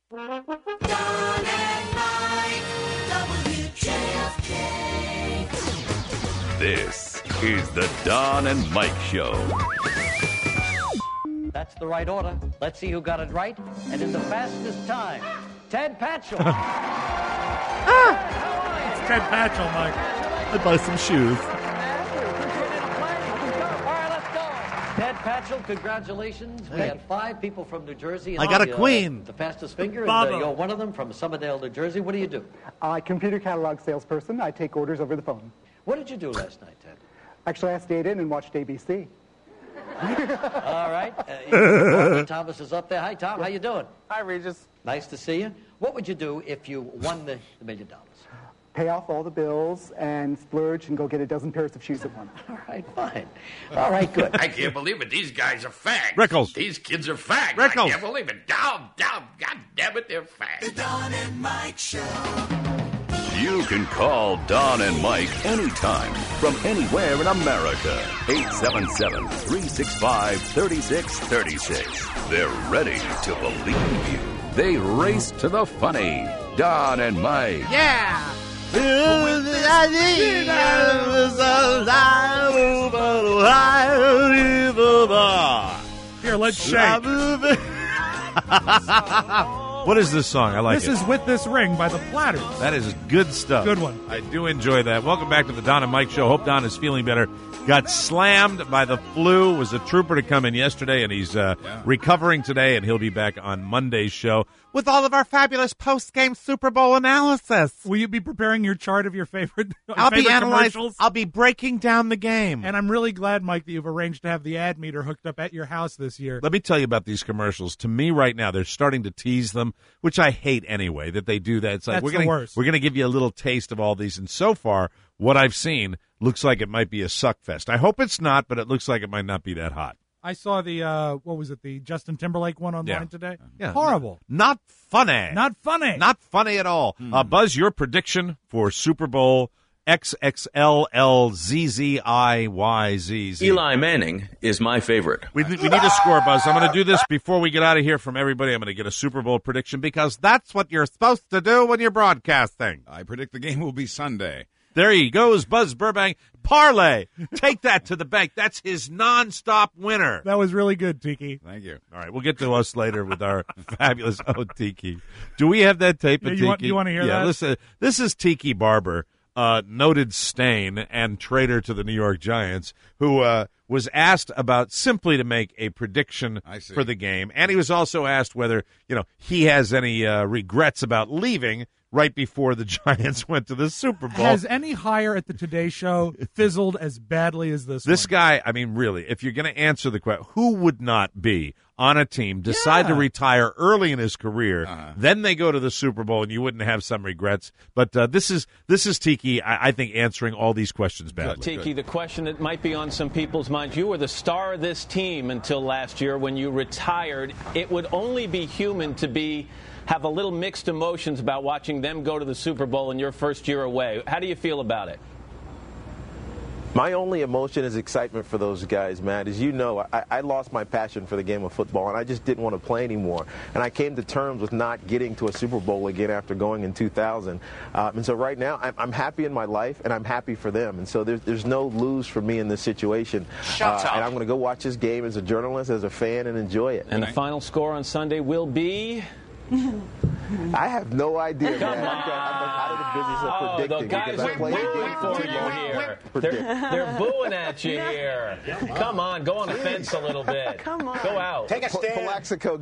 Don and Mike, WJFK. This is the Don and Mike Show. That's the right order. Let's see who got it right. And in the fastest time, Ted Patchell. It's Ted Patchell, Mike. I'd buy some shoes. Ted Patchell, congratulations. We had 5 people from New Jersey. I got a queen. The fastest finger. Bravo. And, you're one of them from Somerdale, New Jersey. What do you do? Computer catalog salesperson. I take orders over the phone. What did you do last night, Ted? Actually, I stayed in and watched ABC. All right. Martin Thomas is up there. Hi, Tom. How you doing? Hi, Regis. Nice to see you. What would you do if you won the $1 million? Pay off all the bills and splurge and go get a dozen pairs of shoes at once. All right, fine. All right, good. I can't believe it. These guys are fags. Rickles. These kids are fags. Rickles. I can't believe it. Down. God damn it, they're fags. The Don and Mike Show. You can call Don and Mike anytime from anywhere in America. 877-365-3636. They're ready to believe you. They race to the funny. Don and Mike. Yeah. Here, let's shake. What is this song? I like This it. is With This Ring by the Platters. That is good stuff. Good one. I do enjoy that. Welcome back to the Don and Mike Show. Hope Don is feeling better. Got slammed by the flu. Was a trooper to come in yesterday, and he's recovering today, and he'll be back on Monday's show with all of our fabulous post-game Super Bowl analysis. Will you be preparing your chart of your favorite, I'll be analyzing. commercials? I'll be breaking down the game. And I'm really glad, Mike, that you've arranged to have the ad meter hooked up at your house this year. Let me tell you about these commercials. To me, right now, they're starting to tease them, which I hate anyway. That they do that. It's like That's the worst. We're gonna give you a little taste of all these. And so far, what I've seen looks like it might be a suck fest. I hope it's not, but it looks like it might not be that hot. I saw the, the Justin Timberlake one online today. Yeah. Horrible. Not funny. Not funny. Not funny at all. Buzz, your prediction for Super Bowl XXLLZZIYZZ. Eli Manning is my favorite. We need a score, Buzz. I'm going to do this before we get out of here from everybody. I'm going to get a Super Bowl prediction because that's what you're supposed to do when you're broadcasting. I predict the game will be Sunday. There he goes, Buzz Burbank. Parlay. Take that to the bank. That's his nonstop winner. That was really good, Tiki. Thank you. All right, we'll get to us later with our fabulous Tiki. Do we have that tape of Tiki? You want to hear that? Yeah, listen. This is Tiki Barber, noted stain and traitor to the New York Giants, who was asked about simply to make a prediction for the game. And he was also asked whether, he has any regrets about leaving right before the Giants went to the Super Bowl. Has any hire at the Today Show fizzled as badly as this This one? guy, I mean, really, if you're going to answer the question, who would not be on a team, decide to retire early in his career, then they go to the Super Bowl, and you wouldn't have some regrets. But this is Tiki, I think, answering all these questions badly. Tiki, the question that might be on some people's minds, you were the star of this team until last year when you retired. It would only be human to have a little mixed emotions about watching them go to the Super Bowl in your first year away. How do you feel about it? My only emotion is excitement for those guys, Matt. As you know, I lost my passion for the game of football, and I just didn't want to play anymore. And I came to terms with not getting to a Super Bowl again after going in 2000. And so right now, I'm happy in my life, and I'm happy for them. And so there's no lose for me in this situation. Shut up. And I'm going to go watch this game as a journalist, as a fan, and enjoy it. And the final score on Sunday will be? I have no idea, Come man. on. I'm out of the business of predicting the guys because I are played the booing game for for too you long. here. Predict. They're booing at you here. Come on, go on the fence a little bit. Come on. Go out. Take a stand. Palexico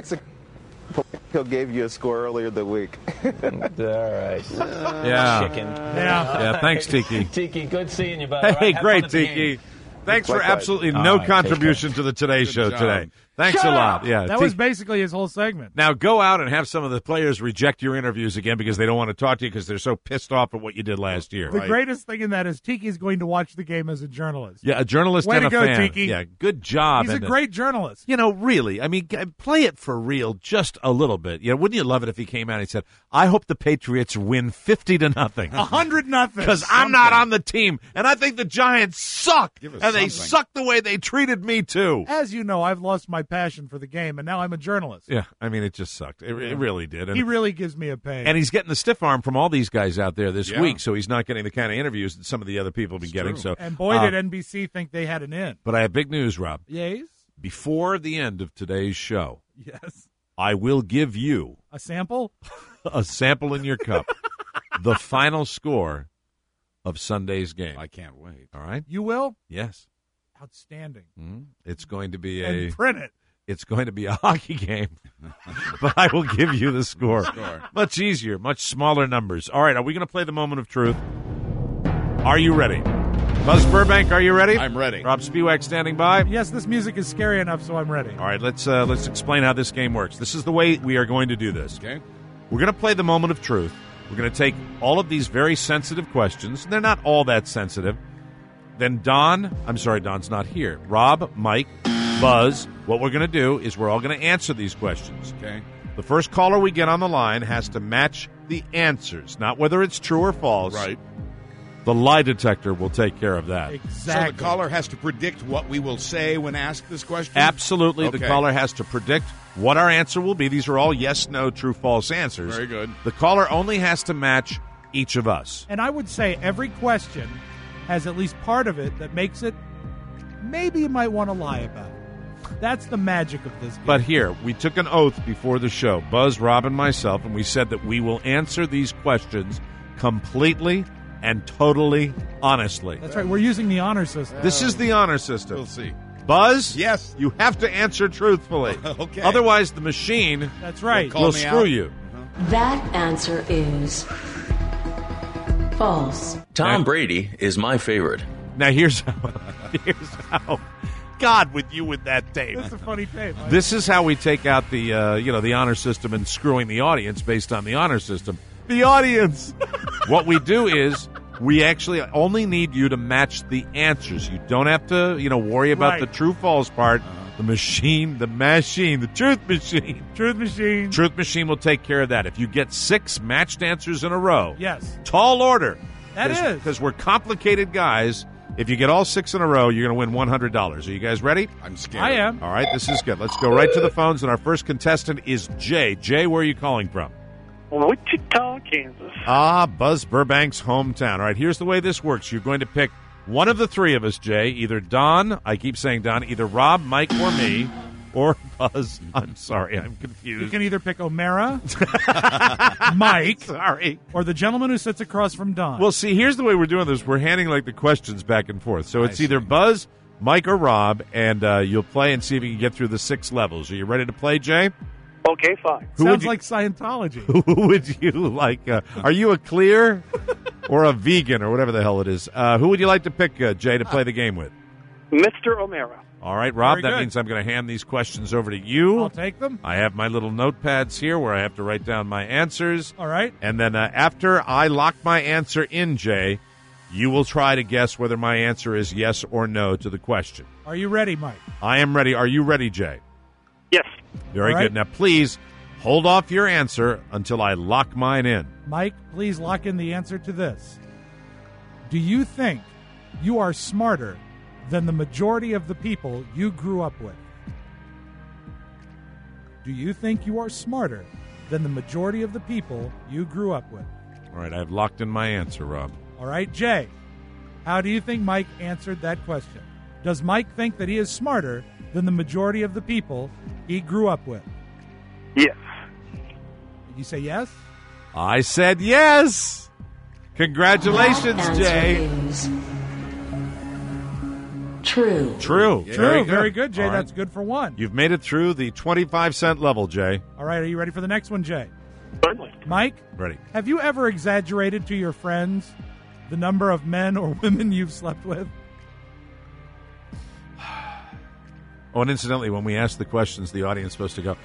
gave you a score earlier the week. All right. Yeah. Chicken. Yeah, thanks, Tiki. Tiki, good seeing you, buddy. Hey, Have great, fun at the Tiki. game. Thanks for Likewise. absolutely All no right, contribution to the Today Show job. today. Thanks Shut a lot. up. Yeah, That was basically his whole segment. Now go out and have some of the players reject your interviews again because they don't want to talk to you because they're so pissed off at what you did last year. The greatest thing in that is Tiki's going to watch the game as a journalist. Yeah, a journalist Way and to a go, fan. Tiki. Yeah, good job. He's a And, great journalist. really, I mean, play it for real just a little bit. Wouldn't you love it if he came out and he said, I hope the Patriots win 50-0. 100-0. Because I'm not on the team, and I think the Giants suck, Give us and they something. suck the way they treated me, too. As you know, I've lost my passion for the game, and now I'm a journalist. Yeah, I mean, it just sucked. It really did. And he really gives me a pain. And he's getting the stiff arm from all these guys out there this Yeah. week, so he's not getting the kind of interviews that some of the other people have been getting. true. So, And boy, did NBC think they had an in. But I have big news, Rob. Yes? Before the end of today's show, Yes. I will give you A sample? a sample in your cup, the final score of Sunday's game. I can't wait. All right? You will? Yes. Outstanding. It's going to be And print it. It's going to be a hockey game, but I will give you the score. Score. Much easier, much smaller numbers. All right, are we going to play the moment of truth? Are you ready? Buzz Burbank, are you ready? I'm ready. Rob Spiewak standing by. Yes, this music is scary enough, so I'm ready. All right, let's explain how this game works. This is the way we are going to do this. Okay. We're going to play the moment of truth. We're going to take all of these very sensitive questions. They're not all that sensitive. Then Don's not here. Rob, Mike, Buzz, what we're going to do is we're all going to answer these questions. Okay. The first caller we get on the line has to match the answers, not whether it's true or false. Right. The lie detector will take care of that. Exactly. So the caller has to predict what we will say when asked this question? Absolutely. Okay. The caller has to predict what our answer will be. These are all yes, no, true, false answers. Very good. The caller only has to match each of us. And I would say every question has at least part of it that makes it maybe you might want to lie about it. That's the magic of this game. But here, we took an oath before the show, Buzz, Rob, and myself, and we said that we will answer these questions completely and totally honestly. That's right. We're using the honor system. This is the honor system. We'll see. Buzz? Yes. You have to answer truthfully. Okay. Otherwise, the machine That's right. Call will me screw out. you. That answer is false. Tom Brady is my favorite. Now, here's how. God, with you with that tape. That's a funny tape. This is how we take out the the honor system and screwing the audience based on the honor system. The audience. What we do is we actually only need you to match the answers. You don't have to worry about Right. the true false part. The machine, the truth machine. Truth machine. Truth machine will take care of that. If you get 6 matched answers in a row, Yes. tall order. That is. Because we're complicated guys. If you get all 6 in a row, you're going to win $100. Are you guys ready? I'm scared. I am. All right, this is good. Let's go right to the phones, and our first contestant is Jay. Jay, where are you calling from? Wichita, Kansas. Buzz Burbank's hometown. All right, here's the way this works. You're going to pick one of the three of us, Jay, either Don, I keep saying Don, either Rob, Mike, or me, or Buzz. I'm sorry, I'm confused. You can either pick O'Mara, Mike, Sorry. or the gentleman who sits across from Don. Well, see, here's the way we're doing this. We're handing the questions back and forth. So it's either Buzz, Mike, or Rob, and you'll play and see if you can get through the 6 levels. Are you ready to play, Jay? Okay, fine. Sounds like Scientology. Who would you like? Are you a clear or a vegan or whatever the hell it is? Who would you like to pick, Jay, to play the game with? Mr. O'Mara. All right, Rob, Very that good. means I'm going to hand these questions over to you. I'll take them. I have my little notepads here where I have to write down my answers. All right. And then after I lock my answer in, Jay, you will try to guess whether my answer is yes or no to the question. Are you ready, Mike? I am ready. Are you ready, Jay? Yes. Very All right. good. Now, please hold off your answer until I lock mine in. Mike, please lock in the answer to this. Do you think you are smarter than the majority of the people you grew up with? Do you think you are smarter than the majority of the people you grew up with? All right, I've locked in my answer, Rob. All right, Jay, how do you think Mike answered that question? Does Mike think that he is smarter than the majority of the people he grew up with? Yes. Did you say yes? I said yes. Congratulations, That Jay. answer is true. True. True. Very good, Jay. All right. That's good for one. You've made it through the 25-cent level, Jay. All right, are you ready for the next one, Jay? Certainly. Mike, Ready. have you ever exaggerated to your friends the number of men or women you've slept with? Oh, and incidentally, when we ask the questions, the audience is supposed to go,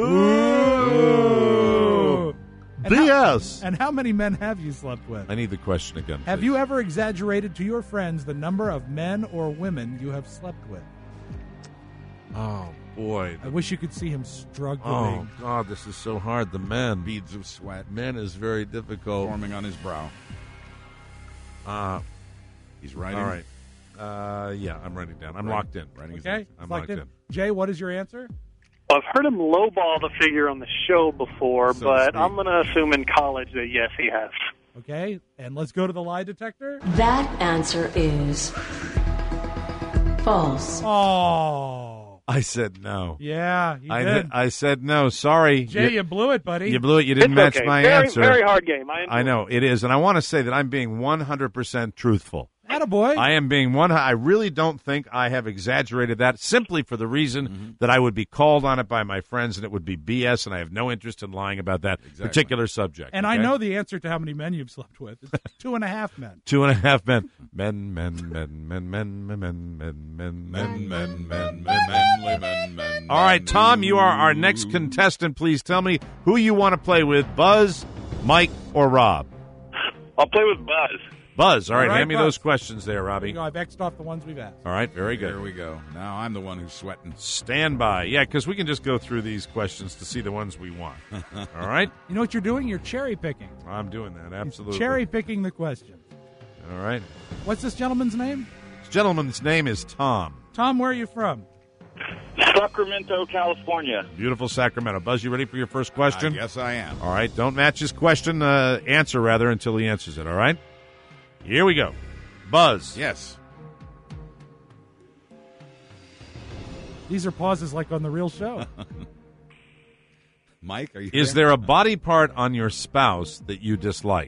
ooh. And BS. And how many men have you slept with? I need the question again. Have please. you ever exaggerated to your friends the number of men or women you have slept with? Oh, boy. I wish you could see him struggling. Oh, God, this is so hard. The men. Beads of sweat Men is very difficult. forming on his brow. He's writing. All right. Yeah, I'm writing down. I'm locked in. Writing his Okay, answer. I'm locked locked in. Jay, what is your answer? Well, I've heard him lowball the figure on the show before, but I'm going to assume in college that, yes, he has. Okay, and let's go to the lie detector. That answer is false. Oh. I said no. Yeah, you did. I said no. Sorry. Jay, you blew it, buddy. You blew it. You didn't match okay. my very, answer. Very hard game. I know, it is. And I want to say that I'm being 100% truthful. Attaboy. I am being I really don't think I have exaggerated that, simply for the reason that I would be called on it by my friends and it would be BS, and I have no interest in lying about that particular subject. And okay? I know the answer to how many men you've slept with. It's 2.5 men. 2.5 men. Men. All right, Tom, you are our next contestant. Please tell me who you want to play with, Buzz, Mike, or Rob. I'll play with Buzz. Buzz, all right, All right, hand me Buzz. those questions there, Robbie. There you go. I've X'd off the ones we've asked. All right, very good. There we go. Now I'm the one who's sweating. Stand by. Yeah, because we can just go through these questions to see the ones we want. All right? You know what you're doing? You're cherry picking. I'm doing that, absolutely. Cherry picking the questions. All right. What's this gentleman's name? This gentleman's name is Tom. Tom, where are you from? Sacramento, California. Beautiful Sacramento. Buzz, you ready for your first question? Yes, I am. All right, don't match his question, answer rather, until he answers it, all right? Here we go. Buzz. Yes. These are pauses like on The Real Show. Mike, are you Is there a body part on your spouse that you dislike?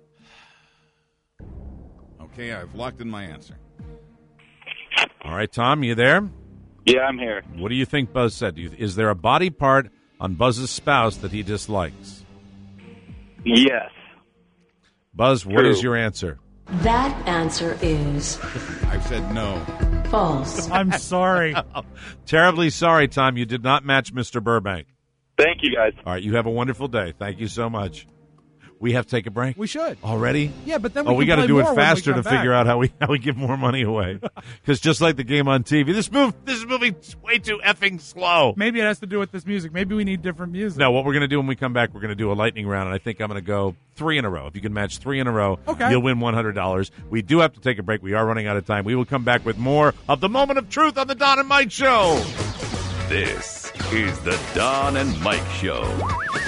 Okay, I've locked in my answer. All right, Tom, you there? Yeah, I'm here. What do you think Buzz said? Is there a body part on Buzz's spouse that he dislikes? Yes. Buzz, what is your answer? That answer is I've said no. false. I'm sorry. Terribly sorry, Tom. You did not match Mr. Burbank. Thank you, guys. All right, you have a wonderful day. Thank you so much. We have to take a break. We should. Already? Yeah, but then we got to do it faster to figure out how we give more money away. Because just like the game on TV, this is moving way too effing slow. Maybe it has to do with this music. Maybe we need different music. No, what we're going to do when we come back, we're going to do a lightning round, and I think I'm going to go 3 in a row. If you can match 3 in a row, you'll win $100. We do have to take a break. We are running out of time. We will come back with more of the Moment of Truth on the Don and Mike Show. This is the Don and Mike Show.